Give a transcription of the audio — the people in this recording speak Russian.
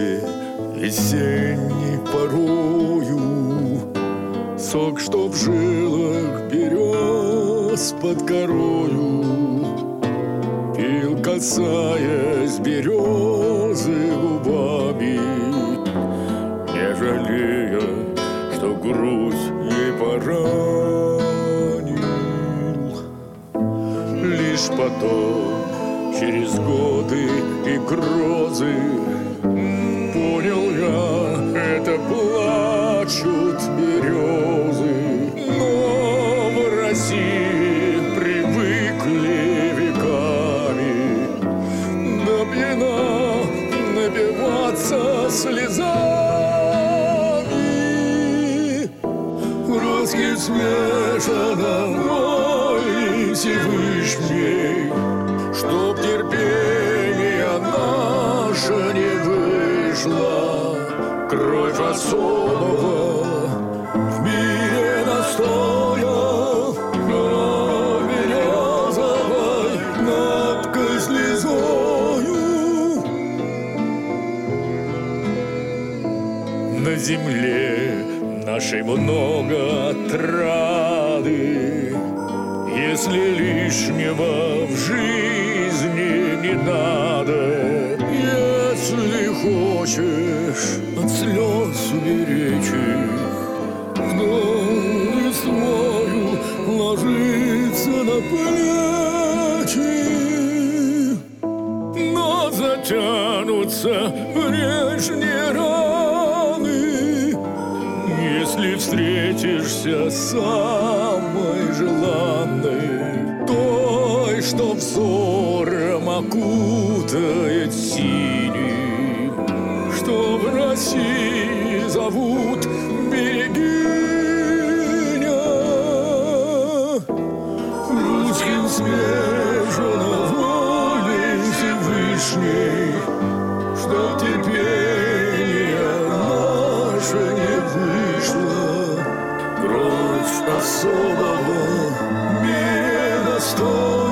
весенней порою. Сок, что в жилах берез под корою, пил, касаясь березы губами, не жалея, что грудь ей поранил. Лишь потом, через годы и грозы, понял я, это плачут березы. Но в России привыкли веками до пьяна напиваться слезами. Русским смешано волей Всевышней, чтоб терпение наше не вышло. Кровь особого в мире настоя, кровь березовой наткой слезою. На земле нашей много отрады, если лишнего в жизни не надо. Если хочешь от слез уберечь их, в долю свою ложиться на плечи, но затянутся прежние раны, если встретишься с самой желанной, той, что взором окутает синий, что в России зовут Берегиня. Русским смешано волей Всевышней, что терпение наше не вышло. Кровь особого в мире настоя.